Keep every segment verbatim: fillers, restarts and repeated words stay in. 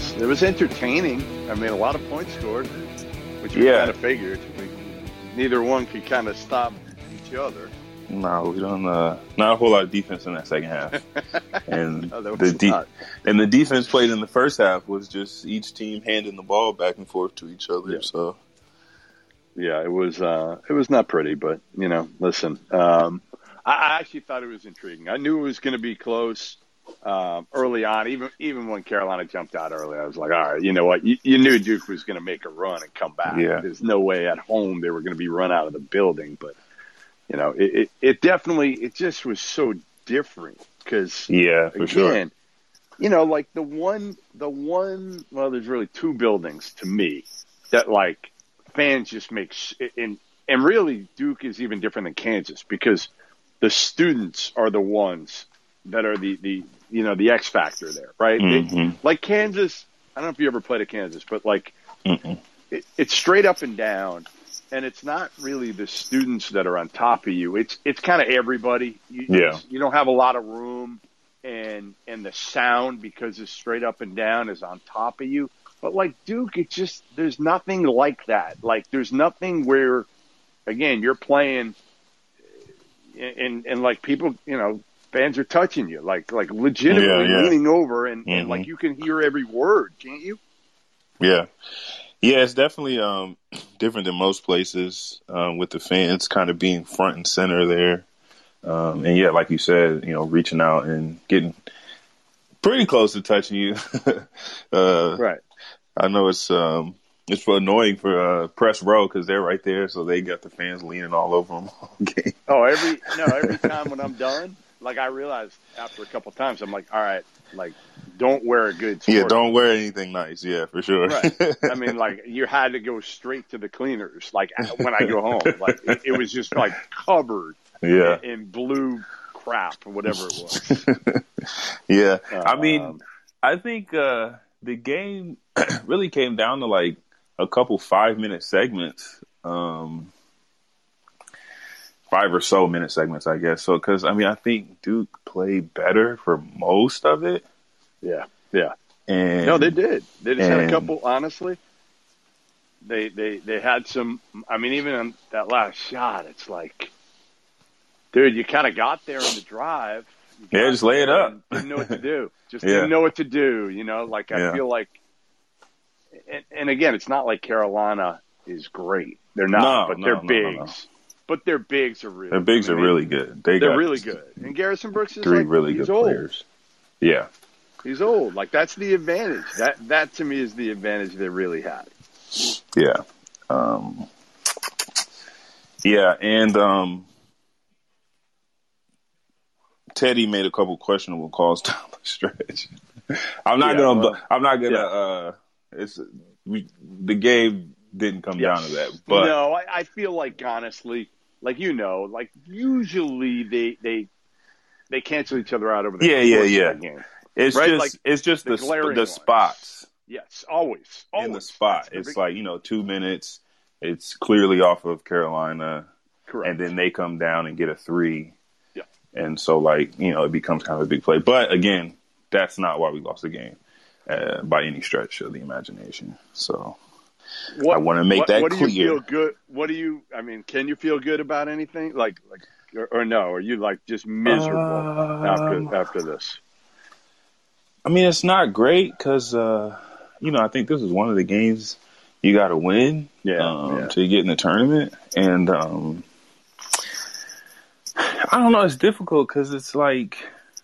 was it was entertaining. I mean, a lot of points scored, which we Yeah. kind of figured. We, neither one could kind of stop each other. No, we don't. Uh, not a whole lot of defense in that second half, and No, there the was de- not. and the defense played in the first half was just each team handing the ball back and forth to each other. Yeah. So Yeah, it was uh, it was not pretty, but you know, listen, um, I, I actually thought it was intriguing. I knew it was going to be close um, early on. Even even when Carolina jumped out early, I was like, all right, you know what? You, you knew Duke was going to make a run and come back. Yeah. There's no way at home they were going to be run out of the building, but you know, it it, it definitely it just was so different because yeah, for again, sure. you know, like the one the one well, there's really two buildings to me that like fans just make sh- and and really Duke is even different than Kansas because the students are the ones that are the, the you know the X factor there, right? Mm-hmm. They, like Kansas, I don't know if you ever played at Kansas, but like Mm-mm. it, it's straight up and down, and it's not really the students that are on top of you. It's it's kind of everybody. You, Yeah. you don't have a lot of room, and and the sound because it's straight up and down is on top of you. But like Duke, it's just there's nothing like that. Like there's nothing where, again, you're playing, and and, and like people, you know, fans are touching you, like like legitimately Yeah, yeah. leaning over, and, and Mhm. like you can hear every word, can't you? Yeah. Yeah, it's definitely um, different than most places um, with the fans kind of being front and center there. Um, and yeah, like you said, you know, reaching out and getting pretty close to touching you. uh, Right. I know it's um, it's for annoying for uh, press row because they're right there, so they got the fans leaning all over them all game. Oh, every no, every time when I'm done, like I realized after a couple times, I'm like, all right, like don't wear a good sport. Yeah, don't wear anything nice. Yeah, for sure. Right. I mean, like you had to go straight to the cleaners. Like when I go home, like it, it was just like covered Yeah. in, in blue crap or whatever it was. Yeah. Um, I mean, I think uh, the game really came down to like a couple five minute segments, um, five or so minute segments, I guess. So, because I mean, I think Duke played better for most of it. yeah, yeah. And No, they did. They just had a and- couple. Honestly, they they they had some. I mean, even on that last shot, it's like, dude, you kind of got there in the drive. You Yeah, got just lay it there up. and Didn't know what to do. Just Yeah. didn't know what to do. You know, like I Yeah. feel like, and, and again, it's not like Carolina is great. They're not, No, but no, they're no, no, bigs. no. But their bigs are really. Their bigs I mean, are really good. They They're got really good. And Garrison Brooks is three like really he's good old. players. Yeah. He's old. Like that's the advantage. That that to me is the advantage they really had. Yeah. Um, yeah, and um, Teddy made a couple questionable calls down the stretch. I'm not Yeah, gonna. well, I'm not gonna. yeah. Uh, it's we, the game didn't come Yes. down to that, but no, I, I feel like honestly, like you know, like usually they they they cancel each other out over the Yeah, course yeah, yeah. of the game. it's Right? just Like, it's just the the glaring the ones. spots Yes, always, always. in the spot. That's the It's big- like you know, two minutes. It's clearly off of Carolina, correct. and then they come down and get a three. Yeah. And so, like, you know, it becomes kind of a big play. But again, that's not why we lost the game uh, by any stretch of the imagination. So What, I wanna make what, that what clear. do you feel good? What do you? I mean, can you feel good about anything? Like, like, or, or no? Are you like just miserable Um, after after this? I mean, it's not great because, uh, you know, I think this is one of the games you got to win Yeah, um, yeah. to get in the tournament. And um, I don't know. It's difficult because it's like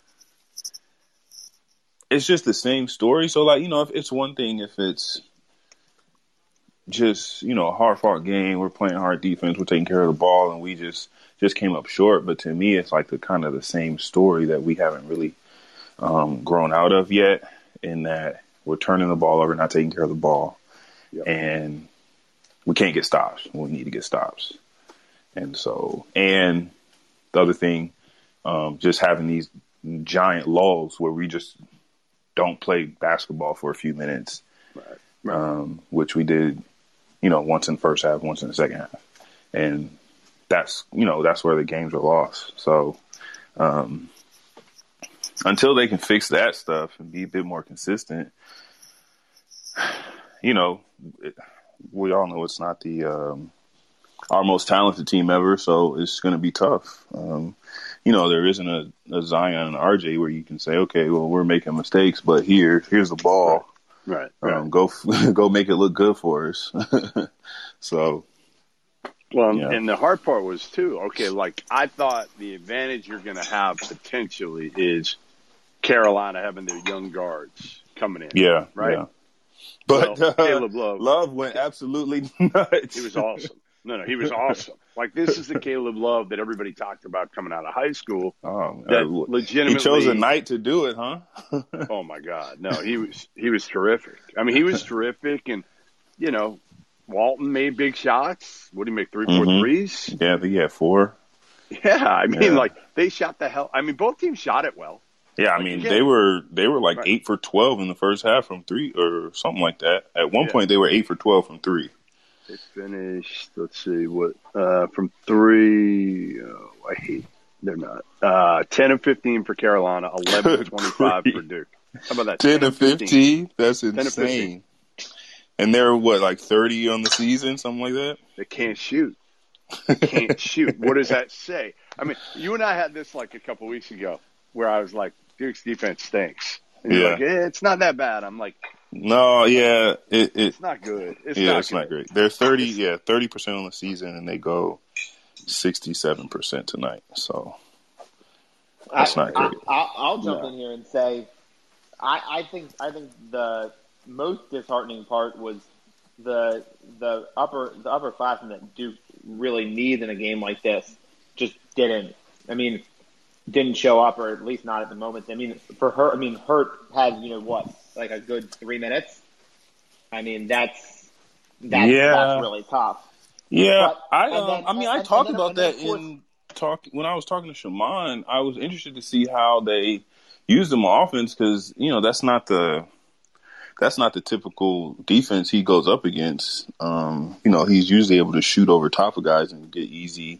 it's just the same story. So, like, you know, if it's one thing if it's just, you know, a hard-fought game, we're playing hard defense, we're taking care of the ball, and we just just came up short. But to me, it's like the kind of the same story that we haven't really um, grown out of yet, in that we're turning the ball over, not taking care of the ball, Yep. and we can't get stops when we need to get stops. And so, and the other thing, um, just having these giant lulls where we just don't play basketball for a few minutes, Right. Right. um, which we did, you know, once in the first half, once in the second half. And that's, you know, that's where the games are lost. So, um, until they can fix that stuff and be a bit more consistent, you know, it, we all know it's not the um, our most talented team ever, so it's going to be tough. Um, you know, there isn't a, a Zion and R J where you can say, okay, well, we're making mistakes, but here, here's the ball. Right. right. Um, go, go make it look good for us. So. Well, Yeah. and the hard part was, too, okay, like I thought the advantage you're going to have potentially is Carolina having their young guards coming in. Yeah. Right? Yeah. But well, uh, Caleb Love. Love went absolutely nuts. He was awesome. No, no, he was awesome. Like, this is the Caleb Love that everybody talked about coming out of high school. Oh, that uh, legitimately. He chose a night to do it, huh? Oh, my God. No, he was he was terrific. I mean, he was terrific. And, you know, Walton made big shots. What did he make, three, four mm-hmm. threes? Yeah, I think he had four. Yeah, I mean, yeah. like, they shot the hell. I mean, both teams shot it well. Yeah, I like, mean, they were they were like right. eight for twelve in the first half from three or something like that. At one yeah. point, they were eight for twelve from three. They finished, let's see, what, uh, from three, oh, I hate, they're not. Uh, ten and fifteen for Carolina, eleven and twenty-five for Duke. How about that? ten and fifteen? That's insane. And they're, what, like thirty on the season, something like that? They can't shoot. They can't shoot. What does that say? I mean, you and I had this like a couple weeks ago where I was like, Duke's defense stinks. And you're yeah. like, eh, it's not that bad. I'm like, no, yeah. It, it, it's not good. It's yeah, not it's good. not great. They're thirty, it's, yeah, thirty percent on the season, and they go sixty-seven percent tonight. So that's I, not great. I, I'll, I'll jump no. in here and say, I, I think I think the most disheartening part was the the upper the upperclassmen that Duke really needs in a game like this just didn't. I mean, didn't show up, or at least not at the moment. I mean, for her, I mean, Hurt had you know what, like a good three minutes. I mean, that's that's, yeah. that's really tough. Yeah, but, I um, then, I mean, and, I talked then, about that course, in talk when I was talking to Shaman. I was interested to see how they used him on offense because you know that's not the that's not the typical defense he goes up against. Um, you know, he's usually able to shoot over top of guys and get easy,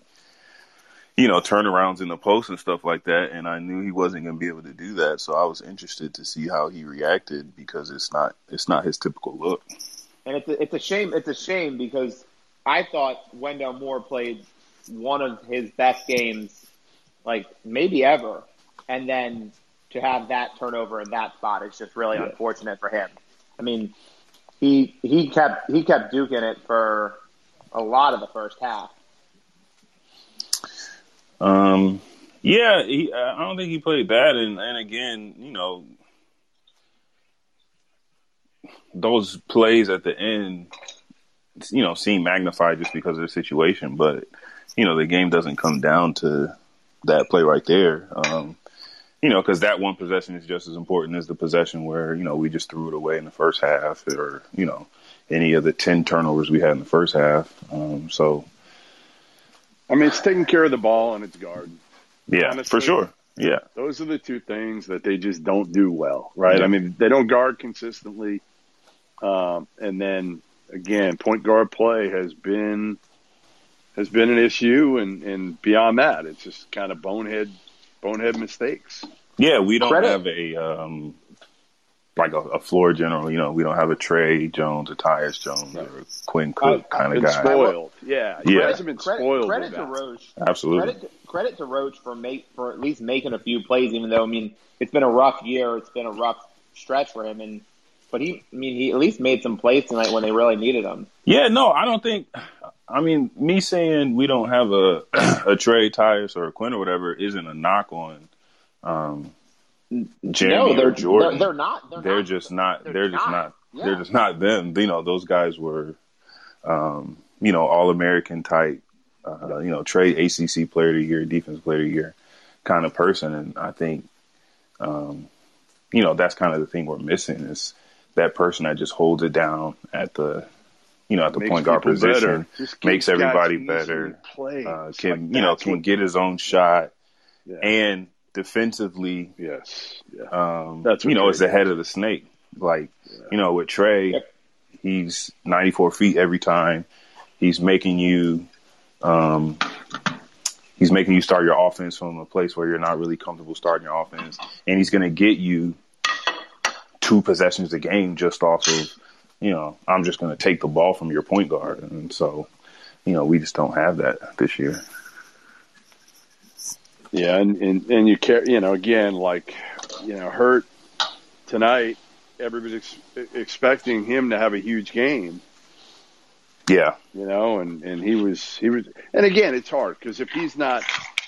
you know, turnarounds in the post and stuff like that. And I knew he wasn't going to be able to do that, so I was interested to see how he reacted because it's not it's not his typical look. And it's a, it's a shame. It's a shame because I thought Wendell Moore played one of his best games, like maybe ever, and then to have that turnover in that spot is just really yeah. unfortunate for him. I mean, he he kept he kept Duke in it for a lot of the first half. Um, yeah, he, I don't think he played bad, and, and again, you know, those plays at the end, you know, seem magnified just because of the situation, but you know, the game doesn't come down to that play right there. Um, you know, because that one possession is just as important as the possession where, you know, we just threw it away in the first half or, you know, any of the ten turnovers we had in the first half. Um, so. I mean, it's taking care of the ball and it's guard. Yeah, honestly, for sure. Yeah. Those are the two things that they just don't do well, right? Yeah. I mean, they don't guard consistently. Um, and then, again, point guard play has been has been an issue. And, and beyond that, it's just kind of bonehead bonehead mistakes. Yeah, we don't Credit. have a um, like a, a floor general. You know, we don't have a Trey Jones, a Tyus Jones, right. or a Quinn Cook uh, kind of guy. Spoiled, yeah, yeah. Credit, been spoiled. Credit, credit to Roach, absolutely. Credit to, credit to Roach for make for at least making a few plays, even though I mean it's been a rough year, it's been a rough stretch for him, and but he, I mean, he at least made some plays tonight when they really needed them. Yeah, no, I don't think. I mean, me saying we don't have a a Trey, Tyus, or a Quinn or whatever isn't a knock on um, Jeremy no, they're, or Jordan. They're, they're not. They're, they're not, just not. They're, they're just not. not. Yeah. They're just not them. You know, those guys were, um, you know, all American type. Uh, you know, Trey A C C player of the year, defense player of the year, kind of person. And I think, um, you know, that's kind of the thing we're missing is that person that just holds it down at the. You know, at the makes point guard position, makes everybody better. Uh, can like you know can what, get his own shot, yeah. and defensively, yes, yeah. um, that's you know, is the head of the snake. Like yeah. you know, with Trey, yep. he's ninety-four feet every time. He's making you, um, he's making you start your offense from a place where you're not really comfortable starting your offense, and he's going to get you two possessions a game just off of. you know, I'm just going to take the ball from your point guard. And so, you know, we just don't have that this year. Yeah, and, and, and you care, you know, again, like, you know, Hurt tonight, everybody's ex- expecting him to have a huge game. Yeah. You know, and, and he was, he was, and again, it's hard because if he's not,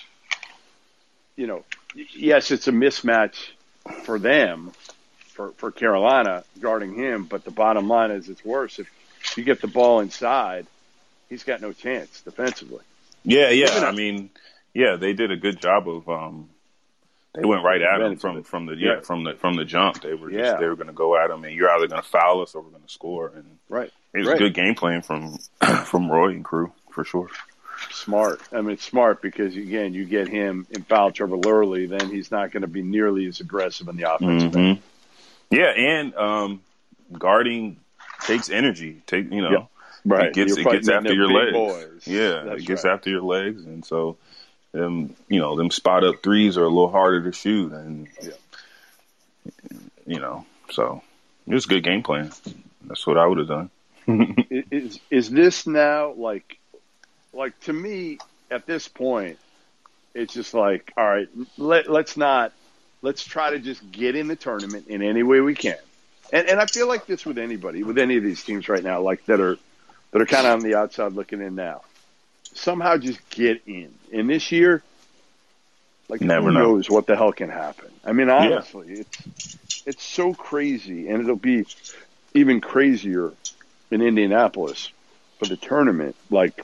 you know, yes, it's a mismatch for them, for, for Carolina guarding him, but the bottom line is it's worse. If you get the ball inside, he's got no chance defensively. Yeah, yeah. I mean, yeah, they did a good job of, um, they went right at him from, from the yeah, yeah from the from the jump. They were just yeah. they were going to go at him, and you're either going to foul us or we're going to score. And right, it was right. a good game plan from from Roy and crew for sure. Smart. I mean, it's smart because again, you get him in foul trouble early, then he's not going to be nearly as aggressive in the offensive mm-hmm. end. Yeah, and um, guarding takes energy. Take you know, yep. right. It gets you're it gets after your legs. Boys. Yeah, That's it gets right. after your legs, and so. Them, you know, them spot up threes are a little harder to shoot, and yeah. you know, so it was a good game plan. That's what I would have done. is is this now like, like to me at this point, it's just like, all right, let let's not let's try to just get in the tournament in any way we can, and and I feel like this with anybody, with any of these teams right now, like that are that are kind of on the outside looking in now. Somehow just get in. And this year, like, Never who know. knows what the hell can happen. I mean, honestly, yeah. it's it's so crazy, and it'll be even crazier in Indianapolis for the tournament. Like,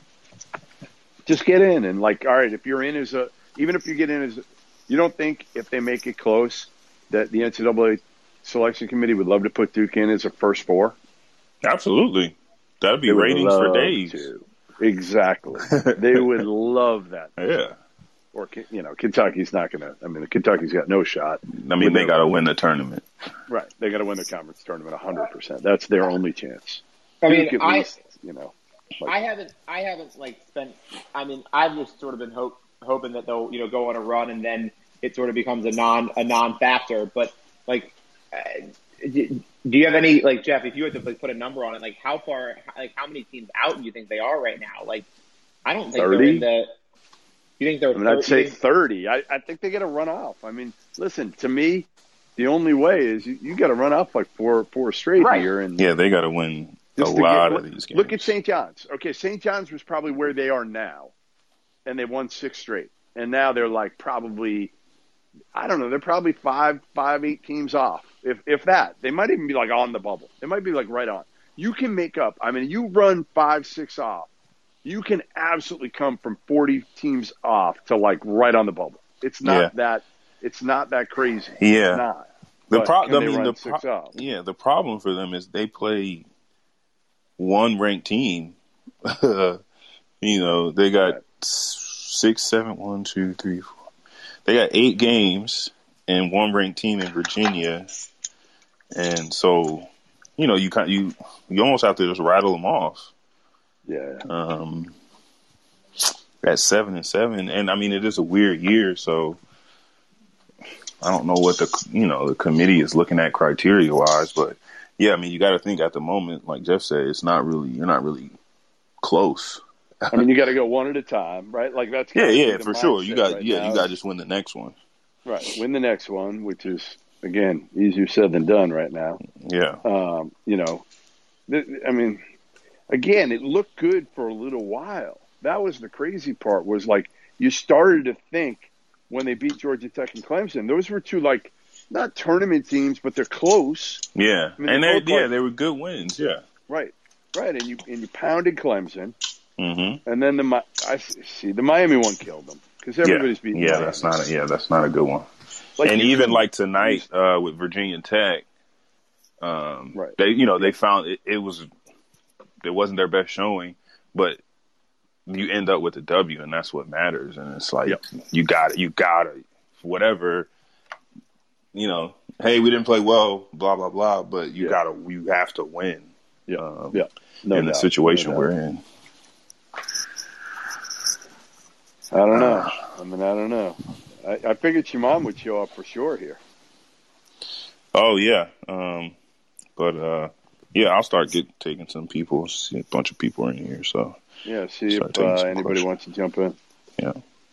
just get in. And, like, all right, if you're in as a – even if you get in as a – you don't think if they make it close that the N C double A selection committee would love to put Duke in as a first four? Absolutely. That would be they ratings would for days. To. Exactly. They would love that. Yeah. Or, you know, Kentucky's not going to – I mean, Kentucky's got no shot. I mean, they got to win the tournament. Right. They got to win the conference tournament one hundred percent. That's their only chance. I mean, at I, least, you know. Like, I haven't, I haven't, like, spent – I mean, I've just sort of been hope, hoping that they'll, you know, go on a run and then it sort of becomes a non a non-factor. But, like, uh, do you have any – like, Jeff, if you had to like, put a number on it, like, how far – like, how many teams out do you think they are right now? Like, I don't think thirty? they're in the – You think they're? I mean, I'd say thirty. I, I think they got to run off. I mean, listen, to me, the only way is you, you got to run off like four four straight right. here. And yeah, they got to win a lot get, of these games. Look at Saint John's. Okay, Saint John's was probably where they are now, and they won six straight. And now they're like probably, I don't know, they're probably five, five, eight teams off, if if that. They might even be like on the bubble. They might be like right on. You can make up. I mean, you run five, six off. You can absolutely come from forty teams off to like right on the bubble. It's not yeah. that. It's not that crazy. Yeah. It's not. The problem. I mean, the pro- yeah. The problem for them is they play one ranked team. you know, they got right. six, seven, one, two, three, four. They got eight games and one ranked team in Virginia, and so you know you kind you you almost have to just rattle them off. Yeah. Um, at seven and seven, and I mean it is a weird year, so I don't know what the you know the committee is looking at criteria wise, but yeah, I mean you got to think at the moment, like Jeff said, it's not really you're not really close. I mean you got to go one at a time, right? Like that's yeah, yeah, for sure. You got right yeah, now. You got to just win the next one. Right, win the next one, which is again easier said than done right now. Yeah. Um, you know, th- I mean. Again, it looked good for a little while. That was the crazy part was like you started to think when they beat Georgia Tech and Clemson, those were two like not tournament teams, but they're close. Yeah, I mean, and they yeah like, they were good wins. Yeah, right, right, and you and you pounded Clemson, mm-hmm. and then the I see the Miami one killed them because everybody's yeah. beating. Yeah, Miami. that's not a, yeah that's not a good one. Like and even can, like tonight uh, with Virginia Tech, um, right. they you know they found it, it was. It wasn't their best showing, but you end up with a W, and that's what matters. And it's like, yep. you got it, you got it, whatever, you know, hey, we didn't play well, blah, blah, blah, but you yeah. got to, you have to win yeah. Um, yeah. No in doubt. the situation no we're in. I don't know. Uh, I mean, I don't know. I, I figured your mom would show up for sure here. Oh, yeah. Um, but, uh, Yeah, I'll start get taking some people. See a bunch of people in here, so yeah. See start if taking uh, some anybody questions. wants to jump in. Yeah.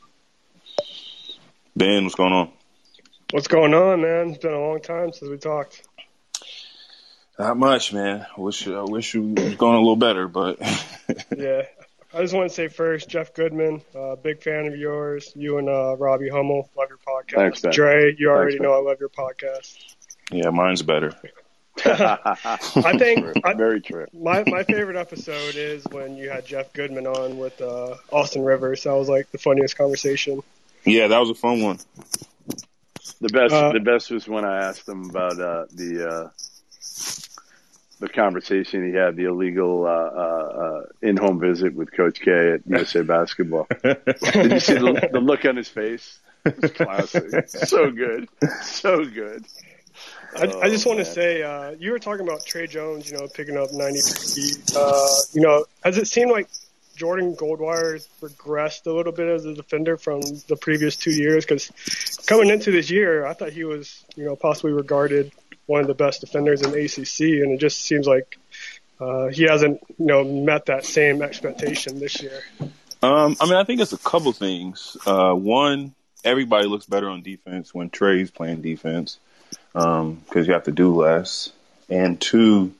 Ben, what's going on? What's going on, man? It's been a long time since we talked. Not much, man. I wish I wish you was going a little better, but Yeah. I just want to say first, Jeff Goodman, uh, big fan of yours. You and uh, Robbie Hummel, love your podcast. Thanks, man. Dre, you already Thanks, man. know I love your podcast. yeah, mine's better. I think I, Very true. my my favorite episode is when you had Jeff Goodman on with uh, Austin Rivers. That was like the funniest conversation. Yeah, that was a fun one. The best, Uh, the best was when I asked him about uh, the uh, the conversation he had, the illegal uh, uh, uh, in-home visit with Coach K at U S A Basketball. Did you see the, the look on his face? It was classic. So good, so good. I, I just Oh, want to man. say, uh, you were talking about Trey Jones, you know, picking up ninety-three feet. Uh, you know, has it seemed like Jordan Goldwire has regressed a little bit as a defender from the previous two years? Because coming into this year, I thought he was, you know, possibly regarded one of the best defenders in the A C C, and it just seems like uh, he hasn't, you know, met that same expectation this year. Um, I mean, I think it's a couple things. Uh, one, everybody looks better on defense when Trey's playing defense because um, you have to do less. And two,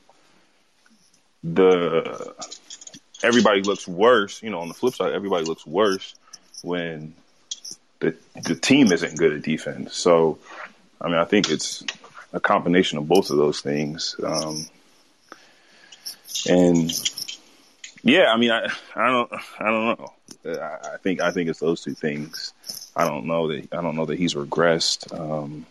the everybody looks worse. You know, on the flip side, everybody looks worse when the the team isn't good at defense. So, I mean, I think it's a combination of both of those things. Um, and yeah, I mean, I I don't I don't know. I, I think I think it's those two things. I don't know that I don't know that he's regressed. Um,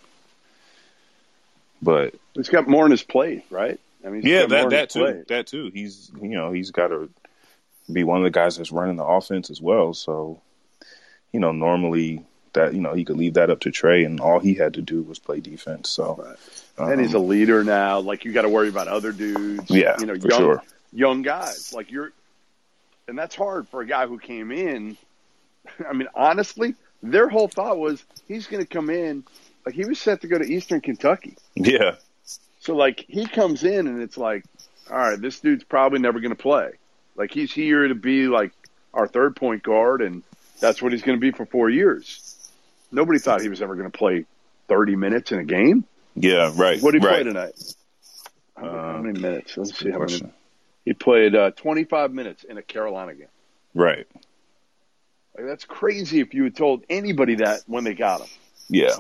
but He's got more on his plate, right? I mean, he's yeah, got more that on that his too. plate. That too. He's you know he's got to be one of the guys that's running the offense as well. So you know normally that you know he could leave that up to Trey, and all he had to do was play defense. So Right. um, And he's a leader now. Like, you got to worry about other dudes. Yeah, you know, for young sure. young guys. Like, you're, and that's hard for a guy who came in. I mean, honestly, their whole thought was he's going to come in. Like, he was set to go to Eastern Kentucky. Yeah, So, like, he comes in and it's like, all right, this dude's probably never going to play. Like, he's here to be, like, our third point guard, and that's what he's going to be for four years. Nobody thought he was ever going to play thirty minutes in a game. yeah, right. What did he right. play tonight? How many, how many minutes? Let's see Good how many. question. He played uh, twenty-five minutes in a Carolina game. Right. Like, that's crazy if you had told anybody that when they got him. Yeah.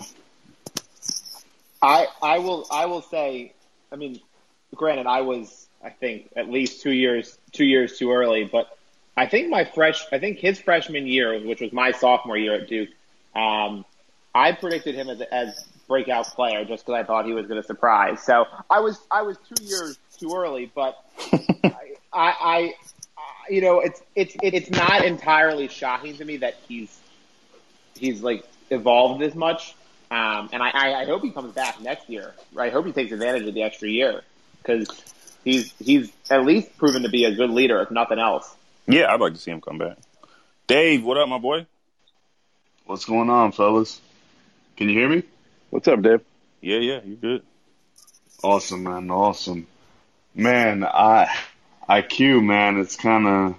I I will I will say, I mean, granted, I was I think at least two years two years too early, but I think my fresh I think his freshman year, which was my sophomore year at Duke, um, I predicted him as as breakout player just because I thought he was going to surprise. So I was I was two years too early, but I, I, I you know it's it's it's not entirely shocking to me that he's he's like evolved this much. Um, and I, I, I hope he comes back next year. I hope he takes advantage of the extra year because he's he's at least proven to be a good leader, if nothing else. Yeah, I'd like to see him come back. Dave, what up, my boy? What's going on, fellas? Can you hear me? What's up, Dave? Yeah, yeah, you good? Awesome, man. Awesome. Man, I I Q, man, it's kind of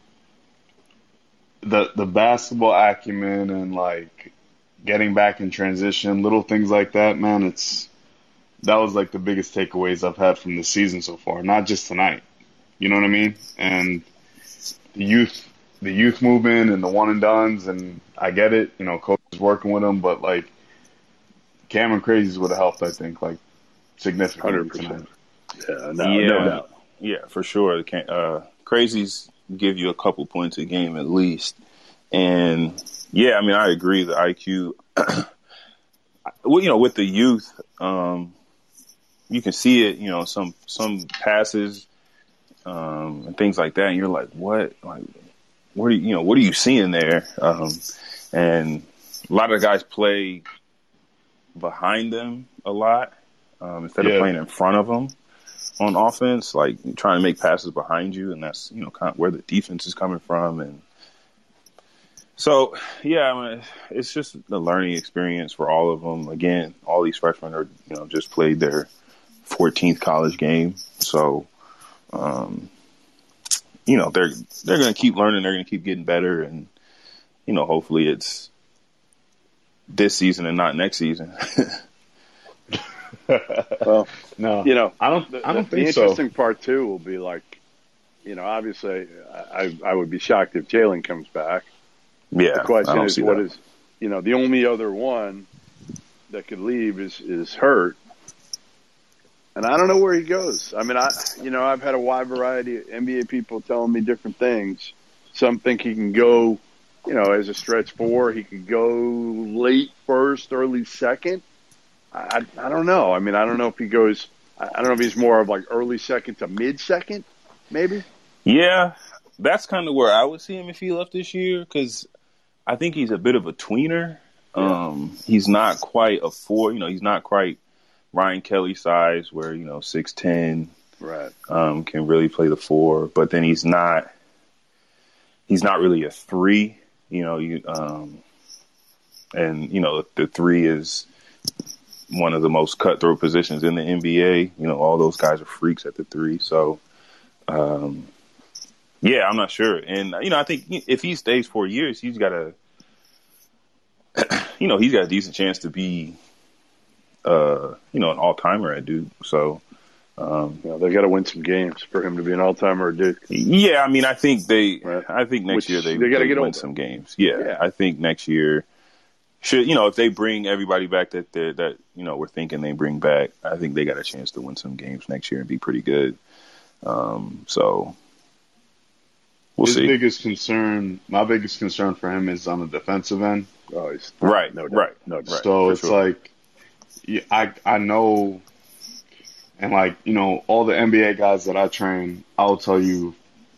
the the basketball acumen and like getting back in transition, little things like that, man. It's that was like the biggest takeaways I've had from the season so far. Not just tonight, you know what I mean? And the youth, the youth movement and the one and dones, and I get it. You know, coach is working with them, but like Cameron Crazies would have helped, I think, like significantly one hundred percent. tonight. Yeah, no, yeah, no doubt. Yeah, for sure. Uh, crazies give you a couple points a game at least. And yeah, I mean, I agree. The I Q, well, you know, with the youth, um, you can see it, you know, some, some passes, um, and things like that. And you're like, what, like, what are you, you know, what are you seeing there? Um, and a lot of the guys play behind them a lot, um, instead Yeah. of playing in front of them on offense, like trying to make passes behind you. And that's, you know, kind of where the defense is coming from. And, so, yeah, I mean, it's just a learning experience for all of them. Again, all these freshmen are, you know, just played their fourteenth college game. So, um, you know, they're they're going to keep learning. They're going to keep getting better, and you know, hopefully it's this season and not next season. Well, No, you know, I don't. the, I don't the, think the so. interesting part too will be like, you know, obviously, I I would be shocked if Jalen comes back. Yeah, The I question don't is, see what that. is, you know, the only other one that could leave is is hurt, and I don't know where he goes. I mean, I you know, I've had a wide variety of N B A people telling me different things. Some think he can go, you know, as a stretch four. He could go late first, early second. I, I don't know. I mean, I don't know if he goes. I don't know if he's more of like early second to mid second, maybe. Yeah, that's kind of where I would see him if he left this year, because I think he's a bit of a tweener. Yeah. Um, he's not quite a four. You know, he's not quite Ryan Kelly size, where you know six ten, Right. um, can really play the four. But then he's not. He's not really a three. You know, you um, and you know the three is one of the most cutthroat positions in the N B A. You know, all those guys are freaks at the three. So, um, yeah, I'm not sure. And, you know, I think if he stays four years, he's got a, you know, he's got a decent chance to be, uh, you know, an all-timer at Duke. So, um, You know, they got to win some games for him to be an all-timer at Duke. yeah, I mean, I think they, Right. I think next Which year they, they gotta they get win older. some games. Yeah, Yeah. I think next year should, you know, if they bring everybody back that they that you know we're thinking they bring back, I think they got a chance to win some games next year and be pretty good. Um, so we'll His see. biggest concern, my biggest concern for him is on the defensive end. Oh, he's Right, no doubt. right, No doubt. So for it's sure. like, yeah, I I know, and like you know, all the N B A guys that I train, I'll tell you,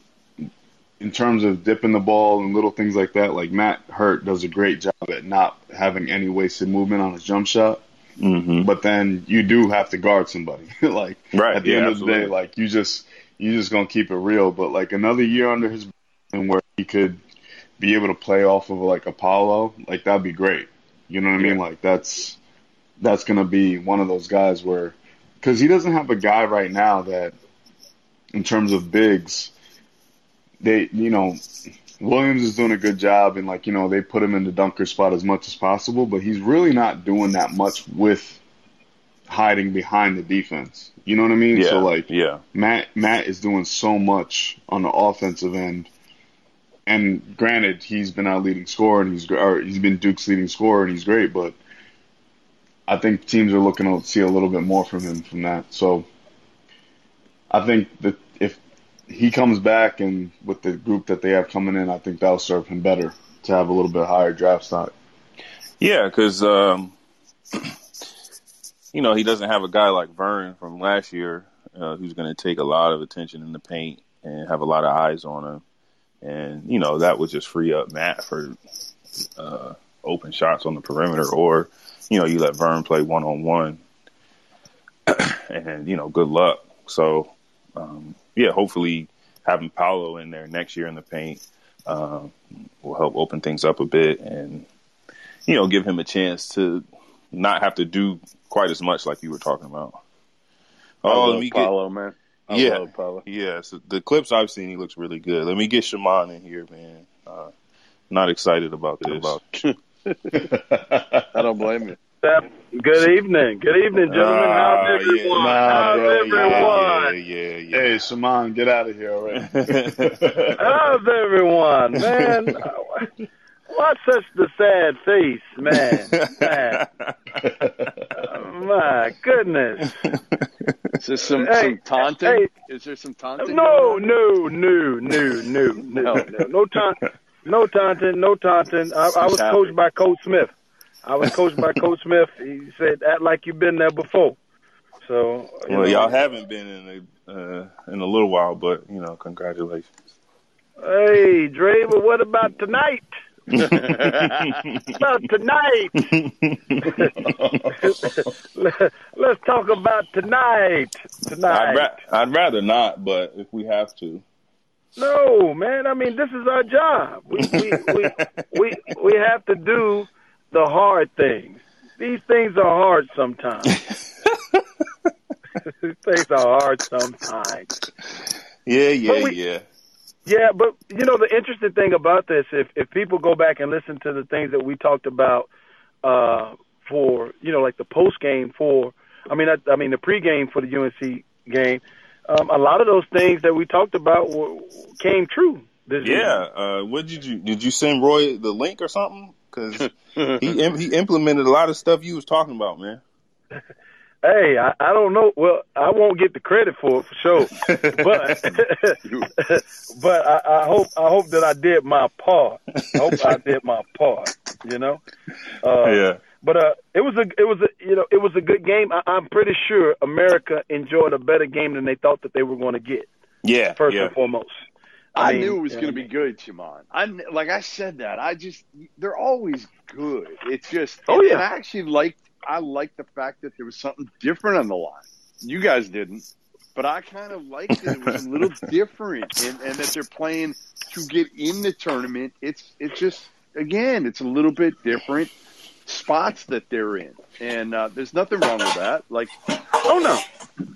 in terms of dipping the ball and little things like that, like Matt Hurt does a great job at not having any wasted movement on his jump shot. Mm-hmm. But then you do have to guard somebody. Like Right, at the yeah, end absolutely. of the day, like you just you just gonna keep it real. But like another year under his and where he could be able to play off of like Apollo, like that'd be great. You know what I mean? Like that's that's gonna be one of those guys where, because he doesn't have a guy right now that, in terms of bigs, they you know Williams is doing a good job, and like you know they put him in the dunker spot as much as possible, but he's really not doing that much with hiding behind the defense. You know what I mean? Yeah, So like yeah, Matt Matt is doing so much on the offensive end. And granted, he's been our leading scorer, and he's or he's been Duke's leading scorer, and he's great. But I think teams are looking to see a little bit more from him from that. So I think that if he comes back and with the group that they have coming in, I think that'll serve him better to have a little bit higher draft stock. yeah. Because um, you know he doesn't have a guy like Vern from last year uh, who's going to take a lot of attention in the paint and have a lot of eyes on him. And, you know, that would just free up Matt for uh, open shots on the perimeter. Or, you know, you let Vern play one-on-one. And, you know, good luck. So, um, yeah, hopefully having Paolo in there next year in the paint uh, will help open things up a bit and, you know, give him a chance to not have to do quite as much like you were talking about. I Oh, love let me get... Paolo, man. I yeah, love Paolo. yeah. So the clips I've seen, he looks really good. Let me get Shaman in here, man. Uh, not excited about this. I don't blame you. Good evening. Good evening, gentlemen. How's Ah, everyone? yeah. Nah, How's bro, everyone? Yeah, yeah, yeah. Hey, Shaman, get out of here already. How's everyone? Man, what's such the sad face, man? Man. My goodness. Is there some, Hey, some taunting? hey. Is there some taunting? No, going on? no, no, no, no, no, no, no taunting, no taunting, no taunting. I, I was happy. coached by Coach Smith. I was coached by Coach Smith. He said, "Act like you've been there before." So, you Well, know, y'all haven't been in a uh, in a little while, but you know, congratulations. Hey, Dre, but what about tonight? About tonight. Let's talk about tonight. Tonight. I'd, ra- I'd rather not, but if we have to. No, man. I mean, this is our job. We we we we, we have to do the hard things. These things are hard sometimes. These things are hard sometimes. Yeah, yeah, we, yeah. Yeah, but, you know, the interesting thing about this, if, if people go back and listen to the things that we talked about uh, for, you know, like the post game for, I mean, I, I mean, the pregame for the U N C game, um, a lot of those things that we talked about were, came true this Yeah. evening. Uh, what did you did you send Roy the link or something? Because he im- he implemented a lot of stuff you was talking about, man. Hey, I, I don't know. Well, I won't get the credit for it for sure, but but I, I hope I hope that I did my part. I hope I did my part. You know. Uh, yeah. But uh, it was a it was a you know it was a good game. I, I'm pretty sure America enjoyed a better game than they thought that they were going to get. Yeah. First yeah. and foremost. I, I mean, knew it was yeah. going to be good, Shimon. I kn- like I said that. I just they're always good. It's just Oh, and, yeah. and I actually liked I liked the fact that there was something different on the line. You guys didn't, but I kind of liked it. It was a little different, and, and that they're playing to get in the tournament. It's it's just again, it's a little bit different spots that they're in, and uh, there's nothing wrong with that. Like, Oh no,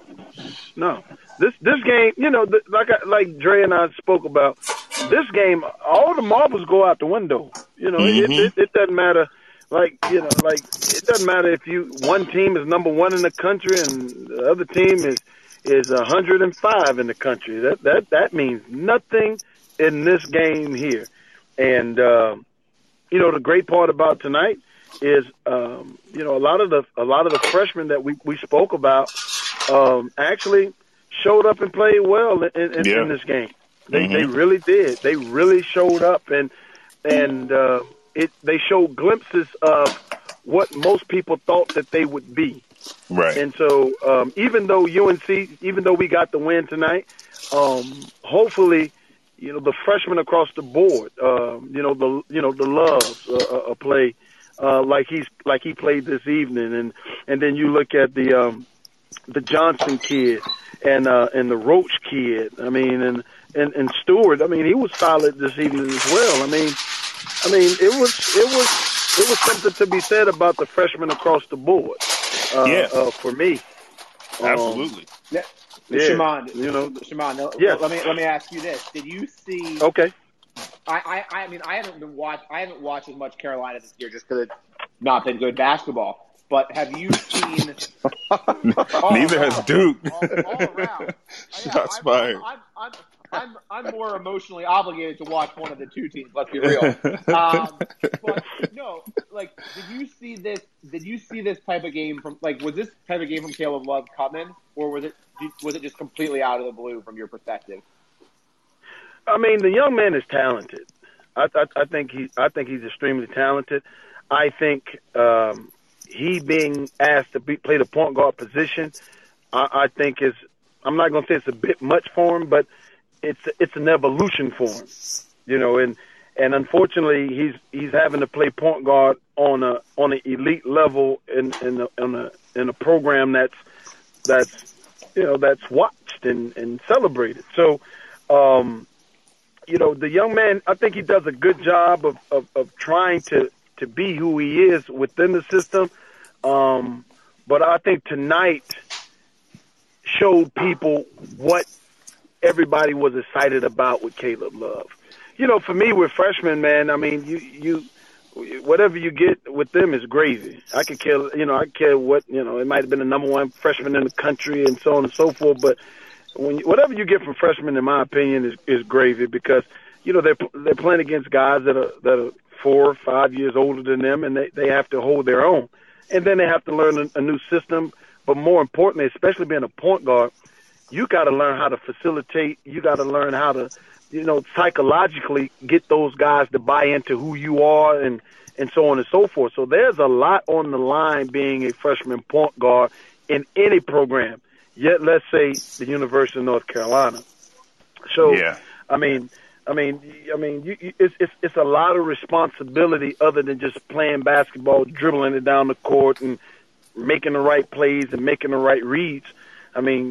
no. This this game, you know, th- like I, like Dre and I spoke about, this game, all the marbles go out the window. You know, Mhm. it, it it doesn't matter. Like you know, like it doesn't matter if you one team is number one in the country and the other team is is a hundred and five in the country. That that that means nothing in this game here. And uh, you know, the great part about tonight is um, you know a lot of the a lot of the freshmen that we we spoke about um, actually showed up and played well in, in, Yeah. in this game. They Mhm. they really did. They really showed up and and uh, it they showed glimpses of what most people thought that they would be. Right. And so um, even though U N C, even though we got the win tonight, um, hopefully, you know, the freshmen across the board, um, you know, the you know the Loves uh, uh, play uh, like he's like he played this evening, and and then you look at the um, the Johnson kid and uh, and the Roach kid. I mean, and and and Stewart. I mean, he was solid this evening as well. I mean, I mean, it was it was it was something to be said about the freshmen across the board. Uh, Yeah. uh, for me, Um, Absolutely. Yeah. Yeah, Shimon, you know. Shimon, no, Yeah. let me let me ask you this: did you see? Okay. I, I, I mean, I haven't been watch. I haven't watched as much Carolina this year just because it's not been good basketball. But have you seen? all Neither around, has Duke. All, all around. Shots I'm, fired. I'm, I'm, I'm, I'm, I'm more emotionally obligated to watch one of the two teams. Let's be real. Um, but no, like, did you see this? Did you see this type of game from? Like, was this type of game from Caleb Love coming, or was it? Was it just completely out of the blue from your perspective? I mean, the young man is talented. I, I, I think he, I think he's extremely talented. I think um, he being asked to be, play the point guard position, I, I think is. I'm not going to say it's a bit much for him, but it's it's an evolution for him. You know, and and unfortunately, he's he's having to play point guard on a on an elite level in in a, in a in a program that's that's you know that's watched and, and celebrated. So. Um, You know, the young man, I think he does a good job of, of, of trying to, to be who he is within the system. Um, but I think tonight showed people what everybody was excited about with Caleb Love. You know, for me, with freshmen, man, I mean, you, you, whatever you get with them is gravy. I could care, you know, I care what, you know, it might have been the number one freshman in the country and so on and so forth, but When you, whatever you get from freshmen, in my opinion, is, is gravy because you know they're they're playing against guys that are that are four or five years older than them, and they, they have to hold their own, and then they have to learn a, a new system. But more importantly, especially being a point guard, you got to learn how to facilitate. You got to learn how to, you know, psychologically get those guys to buy into who you are, and and so on and so forth. So there's a lot on the line being a freshman point guard in any program. Yet, let's say the University of North Carolina. So, Yeah. I mean, I mean, I mean, you, you, it's, it's it's a lot of responsibility other than just playing basketball, dribbling it down the court, and making the right plays and making the right reads. I mean,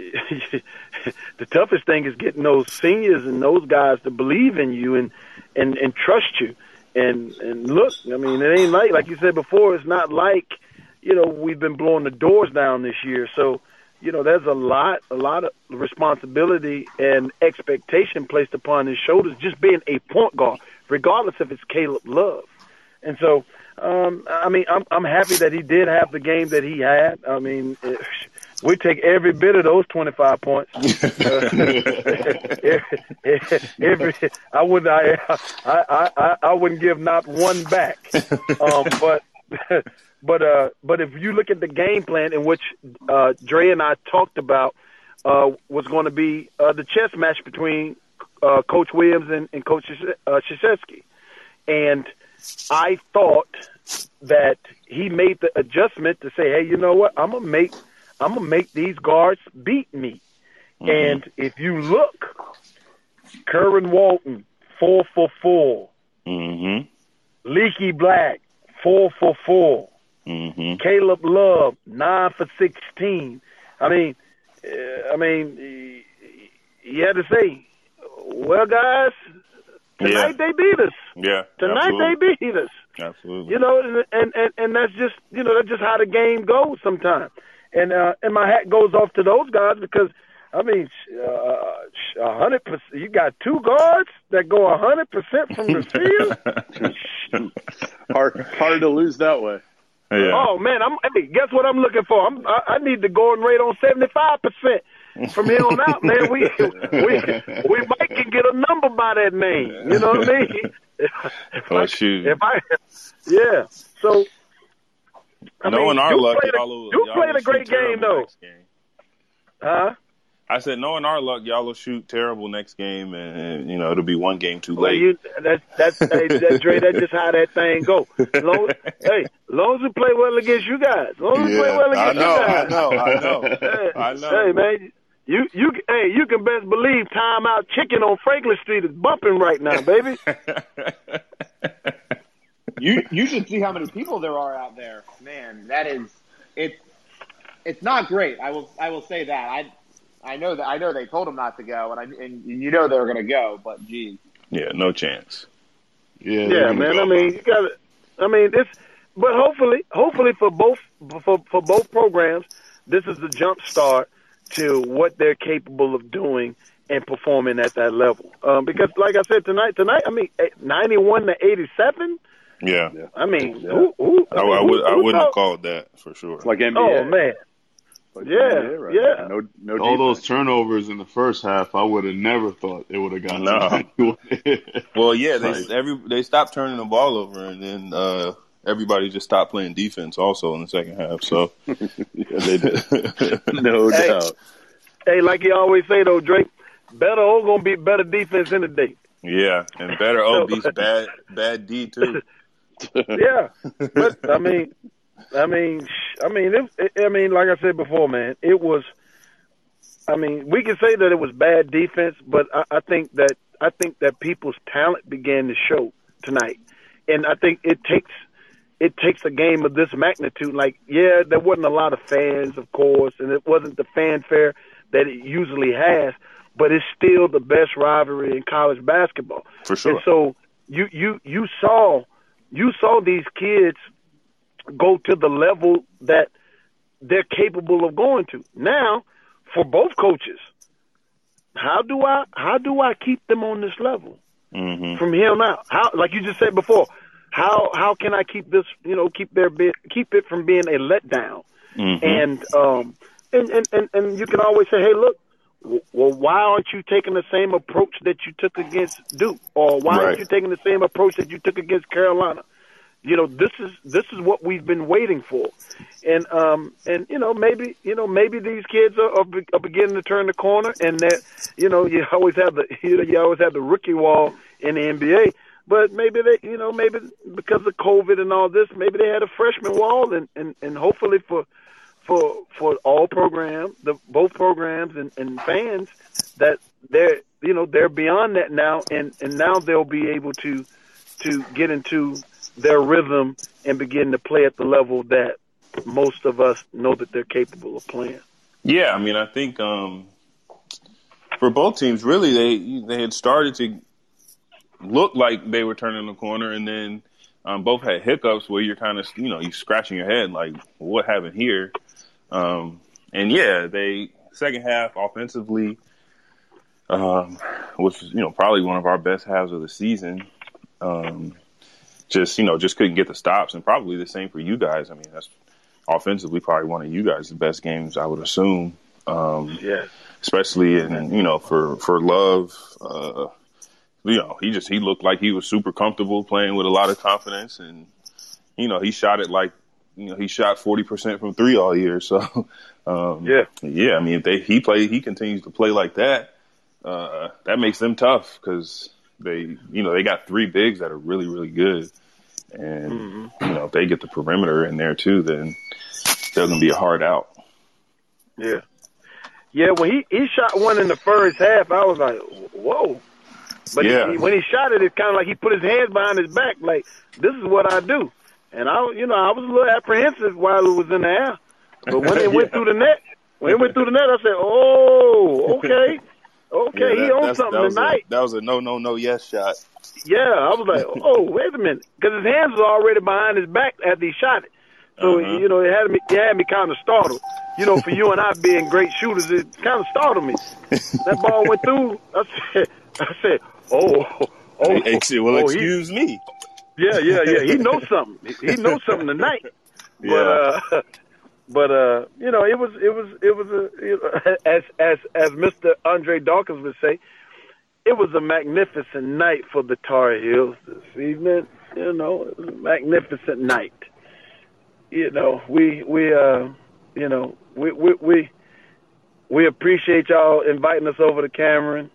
the toughest thing is getting those seniors and those guys to believe in you and and, and trust you. And and look, I mean, it ain't like like you said before. It's not like you know we've been blowing the doors down this year. So. you know, there's a lot, a lot of responsibility and expectation placed upon his shoulders just being a point guard, regardless if it's Caleb Love. And so, um, I mean, I'm, I'm happy that he did have the game that he had. I mean, it, we take every bit of those twenty-five points. Uh, every, every, I would, I, I, I, I wouldn't give not one back. Um, but, but, uh, but if you look at the game plan in which uh, Dre and I talked about, uh, was going to be uh, the chess match between uh, Coach Williams and, and Coach uh, Krzyzewski, and I thought that he made the adjustment to say, hey, you know what? I'm gonna make I'm gonna make these guards beat me. Mm-hmm. And if you look, Kerwin Walton, four for four. Mm-hmm. Leaky Black, four for four. Mm-hmm. Caleb Love, nine for sixteen. I mean, uh, I mean, you had to say, well, guys, tonight yeah. they beat us. Yeah, tonight absolutely. they beat us. Absolutely. You know, and, and and that's just you know that's just how the game goes sometimes. And uh, and my hat goes off to those guys because I mean, uh, a hundred percent. You got two guards that go a hundred percent from the field. hard hard to lose that way. Yeah. Oh man, I'm. Hey, guess what I'm looking for? I'm, I, I need the going rate on seventy-five percent from here on out, man. We we we might can get a number by that name. You know what I mean? If, if oh I, shoot! If I, yeah. So, I knowing mean, our you luck, played a, y'all will, you y'all played will a great shoot game though. Game. Huh? I said, knowing our luck, y'all will shoot terrible next game, and, and you know it'll be one game too Well, late. you, that's that's hey, that, Dre. That's just how that thing go. Long, hey, long as we play well against you guys, long as we yeah, play well I against know, you guys. I know, I know, Hey, I know. hey, man, you you hey, you can best believe Time Out Chicken on Franklin Street is bumping right now, baby. You you should see how many people there are out there. Man, that is it's it's not great. I will I will say that. I I know that I know they told them not to go, and I and you know they were going to go, but geez. Yeah, no chance. Yeah, Yeah, man. go. I mean, you got. I mean, this. But hopefully, hopefully for both for for both programs, this is the jump start to what they're capable of doing and performing at that level. Um, because, like I said tonight, tonight, I mean, ninety-one to eighty-seven. Yeah, I mean, Yeah. who, who, I, I, mean, I who, would, I who wouldn't thought, have called that for sure. It's like N B A. Oh man, Like yeah, N B A right yeah. now. No, no. All defense. those turnovers in the first half, I would have never thought it would have gotten No. to Well, yeah, they Like- every they stopped turning the ball over, and then uh, everybody just stopped playing defense also in the second half. So Yeah, they did. No Hey. doubt. Hey, like you always say though, Drake, better O gonna be better defense in the day. yeah, and better O beats bad bad D too. Yeah, but I mean, I mean, sh- I mean, it, it, I mean, like I said before, man, it was. I mean, we can say that it was bad defense, but I, I think that I think that people's talent began to show tonight, and I think it takes it takes a game of this magnitude. Like, yeah, there wasn't a lot of fans, of course, and it wasn't the fanfare that it usually has, but it's still the best rivalry in college basketball. For sure. And so you you you saw. You saw these kids go to the level that they're capable of going to. Now, for both coaches, how do I how do I keep them on this level Mm-hmm. from here on out? How, like you just said before, how how can I keep this? You know, keep their bit, keep it from being a letdown. Mm-hmm. And um and, and, and, and you can always say, hey, look. Well, why aren't you taking the same approach that you took against Duke, or why Right. aren't you taking the same approach that you took against Carolina? You know, this is this is what we've been waiting for, and um and you know maybe you know maybe these kids are, are, be- are beginning to turn the corner, and that you know you always have the you know you always have the rookie wall in the N B A, but maybe they you know maybe because of COVID and all this, maybe they had a freshman wall, and and, and hopefully for. For for all programs, the both programs and, and fans, that they're you know they're beyond that now, and, and now they'll be able to to get into their rhythm and begin to play at the level that most of us know that they're capable of playing. Yeah, I mean, I think um, for both teams, really, they they had started to look like they were turning the corner, and then um, both had hiccups where you're kind of you know you scratching your head like, what happened here? Um, and yeah, they second half offensively um, was you know probably one of our best halves of the season. Um, just you know just couldn't get the stops, and probably the same for you guys. I mean, that's offensively probably one of you guys' best games, I would assume. Um, yeah. Especially in you know for for Love, uh, you know he just he looked like he was super comfortable playing with a lot of confidence, and you know he shot it like you know he shot forty percent from three all year. So um, yeah, yeah, I mean if they he play he continues to play like that, uh, that makes them tough because they you know they got three bigs that are really really good, and mm-hmm. you know if they get the perimeter in there too, then they're gonna be a hard out. Yeah. Yeah, when he, he shot one in the first half, I was like, whoa. But yeah. he, when he shot it, it's kind of like he put his hands behind his back, like, this is what I do. And, I, you know, I was a little apprehensive while it was in the air. But when it went yeah. through the net, when it went through the net, I said, oh, okay. Okay, yeah, that, he owns something that tonight. A, that was a no, no, no, yes shot. Yeah, I was like, oh, wait a minute. Because his hands were already behind his back after he shot it. So, uh-huh. you know, it had me, it had me kind of startled. You know, for you and I being great shooters, it kind of startled me. That ball went through. I said, I said oh, oh. Hey, well, oh, excuse he, me. Yeah, yeah, yeah. He knows something. He knows something tonight. But, yeah. uh, but uh, you know, it was, it was, it was a, you know, as, as, as Mister Andre Dawkins would say, it was a magnificent night for the Tar Heels this evening. You know, it was a magnificent night. You know, we, we, uh, you know, we, we, we, we appreciate y'all inviting us over to Cameron,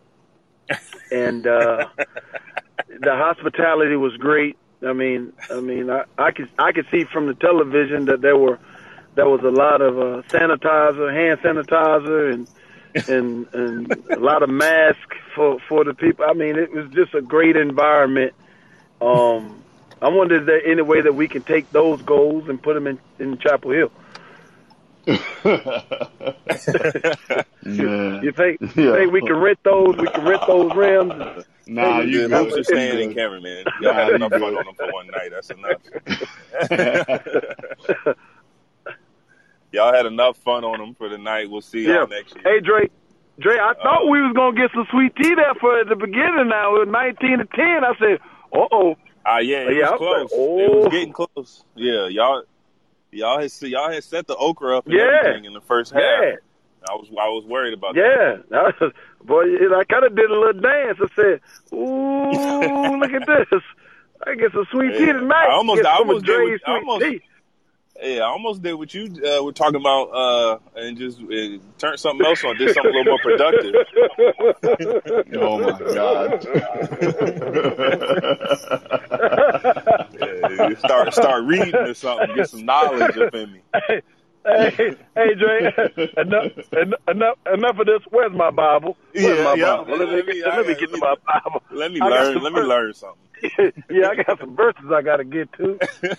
and, uh, the hospitality was great. I mean, I mean, I, I could, I could see from the television that there were, there was a lot of, uh, sanitizer, hand sanitizer and, and, and a lot of masks for, for the people. I mean, it was just a great environment. Um, I wonder if there any way that we can take those goals and put them in, in Chapel Hill. yeah. You think, you yeah. think we can rent those? We can rent those rims? Nah, hey, you good. Just staying in Cameron, man. Y'all had enough fun on them for one night. That's enough. Y'all had enough fun on them for the night. We'll see y'all yeah. next year. Hey, Dre. Dre, I thought uh, we was gonna get some sweet tea there for the beginning. Now it was nineteen to ten. I said, "Uh oh." Ah, uh, yeah, it yeah, was close. Like, oh. It was getting close. Yeah, y'all, y'all had y'all had set the okra up and yeah. everything in the first half. Yeah. I was I was worried about yeah. that. Yeah, boy, I kind of did a little dance. I said, "Ooh, look at this! I get some sweet tea yeah. tonight." I almost, get I almost did. What, I almost, tea. Yeah, I almost did what you uh, were talking about, uh, and just uh, turned something else on, did something a little more productive. Oh my God! yeah, start start reading or something, get some knowledge up in me. Hey, hey, hey Dre, enough, enough, enough of this. Where's my Bible? Where's yeah, my yeah. Bible? Let, let me, me, let me I, get let to me, my Bible. Let me learn. Let me learn something. Yeah, I got some verses I got to get to.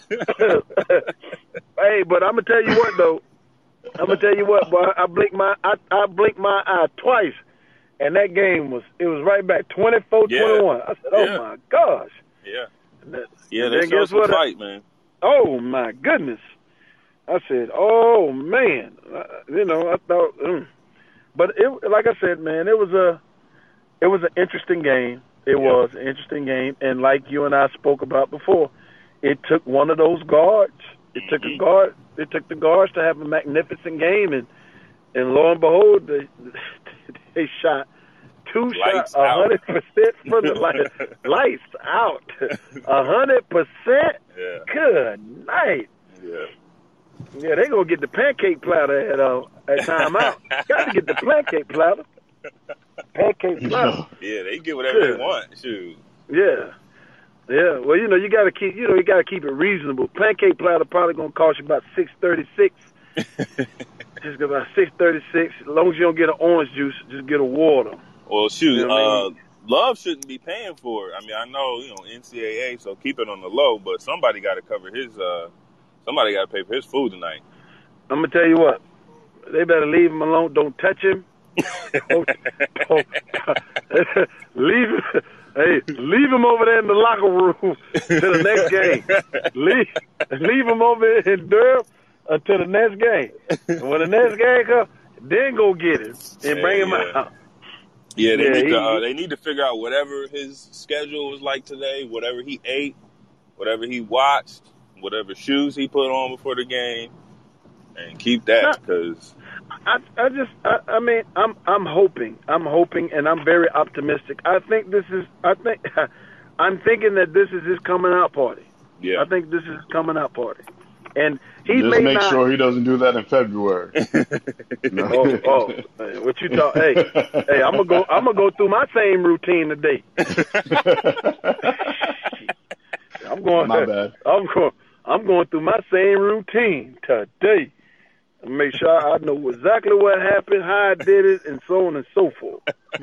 Hey, but I'm gonna tell you what though. I'm gonna tell you what, boy. I blinked my I, I blinked my eye twice, and that game was it was right back twenty-four twenty-one. I said, "Oh yeah. my gosh!" Yeah, and yeah. They showed some fight, man. Oh my goodness! I said, "Oh man," uh, you know. I thought, mm. but it like I said, man, it was a it was an interesting game. It yeah. was an interesting game, and like you and I spoke about before, it took one of those guards. It took a guard. It took the guards to have a magnificent game, and and lo and behold, they, they shot two lights shots, a hundred percent from the light, lights out, a hundred percent. Good night. Yeah, yeah, they gonna get the pancake platter at uh, at timeout. Got to get the pancake platter. Pancake platter. Yeah, they get whatever Good. They want. Shoot. Yeah. Yeah, well, you know, you gotta keep, you know, you gotta keep it reasonable. Pancake platter probably gonna cost you about six thirty-six. Just about six thirty-six. As long as you don't get an orange juice, just get a water. Well, shoot, you know uh, I mean? Love shouldn't be paying for it. I mean, I know, you know, N C double A, so keep it on the low. But somebody got to cover his. Uh, somebody got to pay for his food tonight. I'm gonna tell you what. They better leave him alone. Don't touch him. don't, don't, leave him. Hey, leave him over there in the locker room to the next game. Leave, leave him over in Durham until the next game. And when the next game comes, then go get him and bring him yeah. out. Yeah, they Yeah, need he- to uh, they need to figure out whatever his schedule was like today, whatever he ate, whatever he watched, whatever shoes he put on before the game, and keep that because I, I just, I, I mean, I'm, I'm hoping, I'm hoping, and I'm very optimistic. I think this is, I think, I'm thinking that this is his coming out party. yeah, I think this is his coming out party, and he Just may make not. sure he doesn't do that in February. No. Oh, oh, hey, what you talk? Hey, hey, I'm gonna go. I'm gonna go through my same routine today. I'm going. My bad. I'm going. I'm going through my same routine today. Make sure I know exactly what happened, how I did it, and so on and so forth.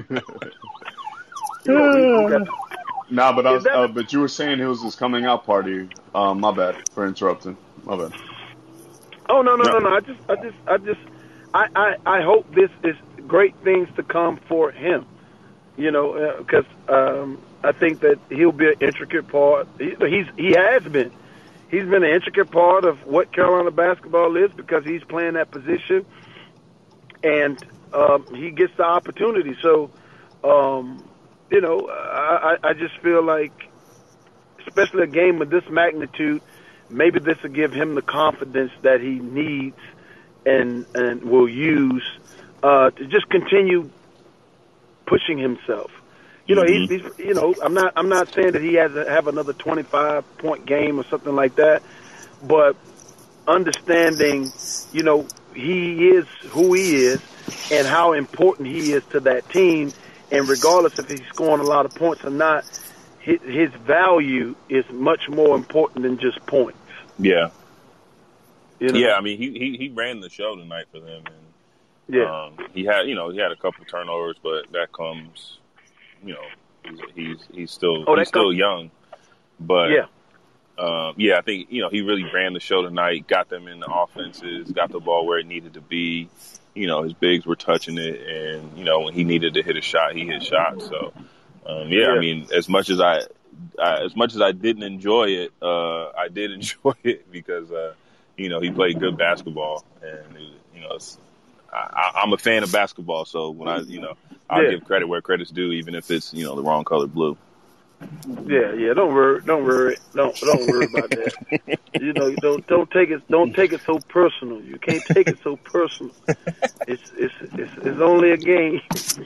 You know, we got- Nah, but I was, Is that- uh, but you were saying it was his coming out party. Um, my bad for interrupting. My bad. Oh no no no no! I just I just I just I I, I hope this is great things to come for him. You know, because uh, um, I think that he'll be an intricate part. He, he's he has been. He's been an intricate part of what Carolina basketball is because he's playing that position, and um, he gets the opportunity. So, um, you know, I, I just feel like, especially a game of this magnitude, maybe this will give him the confidence that he needs and and will use uh, to just continue pushing himself. You know, he's, he's, you know, I'm not, I'm not saying that he has to have another twenty-five point game or something like that, but understanding, you know, he is who he is and how important he is to that team, and regardless if he's scoring a lot of points or not, his, his value is much more important than just points. yeah, You know? yeah. I mean, he, he he ran the show tonight for them, and Yeah. um, he had you know he had a couple turnovers, but that comes. You know, he's he's, he's still Oh, he's that still comes- young, but Yeah. um, yeah, I think you know he really ran the show tonight. Got them in the offenses, got the ball where it needed to be. You know, his bigs were touching it, and you know when he needed to hit a shot, he hit shots. So um, yeah, Yeah. I mean, as much as I, I as much as I didn't enjoy it, uh, I did enjoy it because uh, you know he played good basketball, and you know it's, I, I'm a fan of basketball, so when I you know. I'll Yeah. give credit where credit's due, even if it's you know the wrong color blue. Yeah, yeah. Don't worry, don't worry, don't don't worry about that. You know, you don't don't take it don't take it so personal. You can't take it so personal. It's it's it's, it's only a game.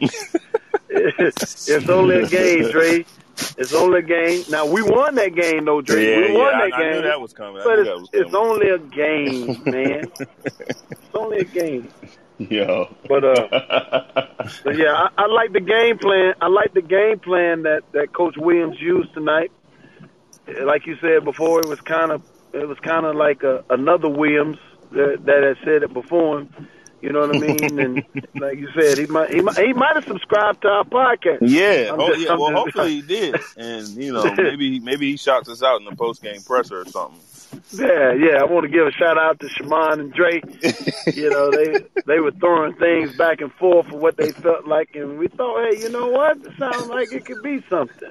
it's, it's only a game, Dre. It's only a game. Now we won that game, though, Dre. Yeah, we won yeah, that I, game. I knew that was coming. I But knew it's, that was it's coming. only a game, man. It's only a game. Yo. But uh, but yeah, I, I like the game plan. I like the game plan that, that Coach Williams used tonight. Like you said before, it was kind of it was kind of like a, another Williams that, that had said it before him. You know what I mean? And like you said, he might he might he might have subscribed to our podcast. Yeah, I'm oh, just- yeah. I'm Well, just- hopefully he did, and you know maybe maybe he shouts us out in the post game presser or something. Yeah, yeah. I want to give a shout out to Shaman and Drake. You know, they they were throwing things back and forth for what they felt like, and we thought, hey, you know what? It sounds like it could be something.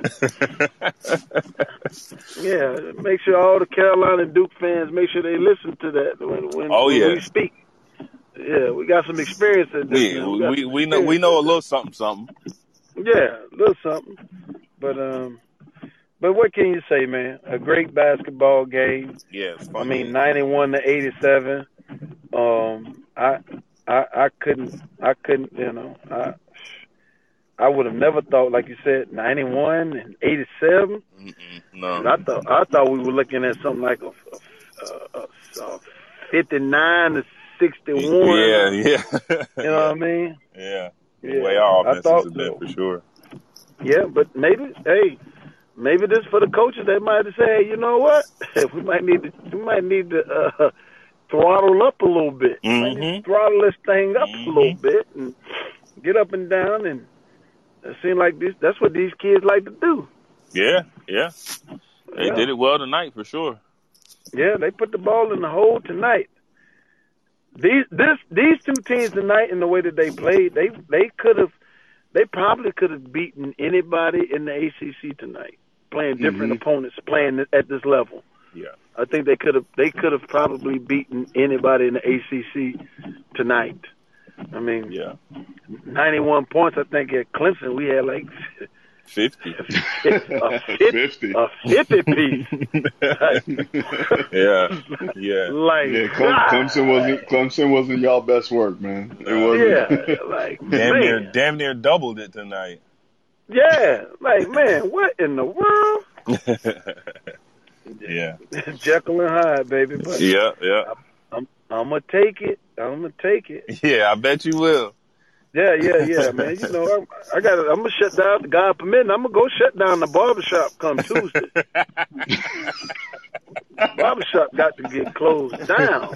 Yeah, make sure all the Carolina and Duke fans make sure they listen to that when when, Oh, when yeah. we speak. Yeah, we got some experience in this. we now. we, got we some we know we experience know a in little something something. this. Yeah, a little something. But um, but what can you say, man? A great basketball game. Yeah, it's I fun. mean, ninety-one to eighty-seven. Um, I, I, I couldn't, I couldn't, you know, I, I would have never thought, like you said, ninety-one and eighty-seven. Mm-mm, no. I thought, I thought we were looking at something like a, a, a, a fifty-nine to sixty-one. Yeah, yeah. You know what I mean? Yeah. The Yeah, way our I offenses thought have been so. for sure. Yeah, but maybe, hey, maybe this for the coaches. They might have said, hey, you know what? we might need to, we might need to uh, throttle up a little bit. We might need Mhm. to throttle this thing up Mhm. a little bit and get up and down. And it seems like this. That's what these kids like to do. Yeah, yeah. They Yeah. did it well tonight for sure. Yeah, they put the ball in the hole tonight. These this these two teams tonight, in the way that they played, they they could have, they probably could have beaten anybody in the A C C tonight, playing different Mhm. opponents, playing at this level. Yeah. I think they could have they could have probably beaten anybody in the A C C tonight. I mean, yeah, ninety-one points. I think at Clemson we had like fifty, a fifty, a fifty piece. yeah, yeah, like yeah. Clem- Clemson wasn't Clemson wasn't y'all best work, man. It wasn't. Yeah, like damn man. near, damn near doubled it tonight. Yeah, like man, what in the world? Yeah, Jekyll and Hyde, baby. But yeah, yeah. I'm, I'm gonna take it. I'm gonna take it. Yeah, I bet you will. Yeah, yeah, yeah, man. You know, I'm, I got. I'm gonna shut down. God permitting, I'm gonna go shut down the barbershop come Tuesday. Barbershop got to get closed down.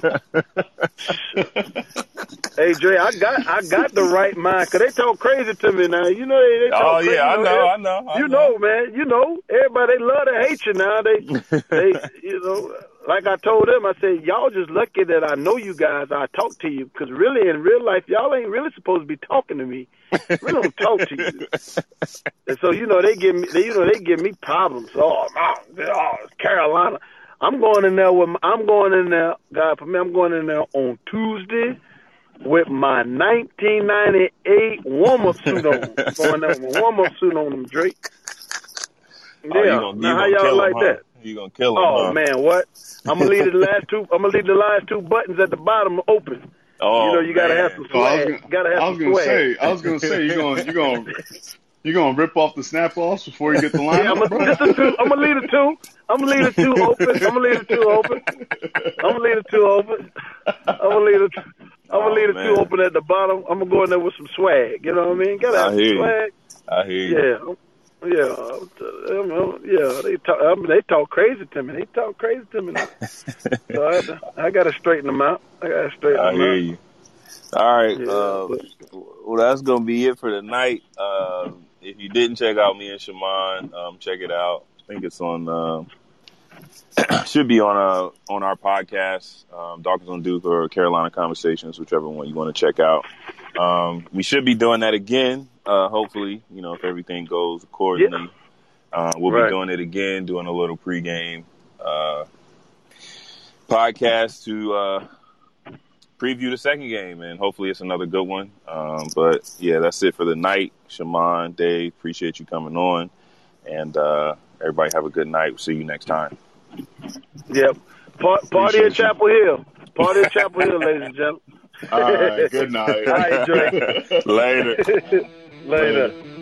Hey, Dre, I got I got the right mind because they talk crazy to me now. You know they, they talk Oh crazy. yeah, I you know, I know. I you know. know, man. You know, everybody they love to hate you now. They, they, you know, like I told them, I said, y'all just lucky that I know you guys. I talk to you because really in real life, y'all ain't really supposed to be talking to me. We don't talk to you. And so you know they give me, they, you know, they give me problems. Oh, man, oh, Carolina. I'm going in there with. My, I'm going in there. God for me, I'm going in there on Tuesday with my nineteen ninety-eight warm-up suit on. Going there with my warm-up suit on, them Drake. Yeah. Oh, you gonna, you now, how gonna y'all kill like him, huh? that? You gonna kill him? Oh huh? man, what? I'm gonna leave the last two. I'm gonna leave the last two buttons at the bottom open. Oh, you know, you gotta man. have some Oh, I was swag. gonna, gotta have I was some gonna swag. say, I was gonna say, you gonna, you gonna, you gonna rip off the snap offs before you get the line. Yeah, I'm gonna, just the two, I'm gonna leave the two. I'm gonna leave the two open. I'm gonna leave the two open. I'm gonna leave the two open. I'm gonna leave the. I'm gonna Oh, leave the man. two open at the bottom. I'm gonna go in there with some swag. You know what I mean? Gotta have I hear some you. swag. I hear you. Yeah. Yeah, um, yeah, they talk. I mean, they talk crazy to me. They talk crazy to me. Now. So I, to, I got to straighten them out. I got to straighten I them hear out. you. All right. Yeah, uh, but, well, that's gonna be it for tonight. Uh, if you didn't check out me and Shaman, um, check it out. I think it's on. Uh, should be on uh on our podcast, um, Darkness on Duke or Carolina Conversations, whichever one you want to check out. Um, we should be doing that again. Uh, hopefully, you know, if everything goes accordingly, yeah. uh, we'll right. be doing it again, doing a little pregame uh, podcast to uh, preview the second game, and hopefully it's another good one. Um, but yeah, that's it for the night. Shaman, Dave, appreciate you coming on, and uh, everybody have a good night. We'll see you next time. Yep. Pa- party at Chapel Hill. Party at Chapel Hill, ladies and gentlemen. All right. Good night. All right, Dre. Later. Later.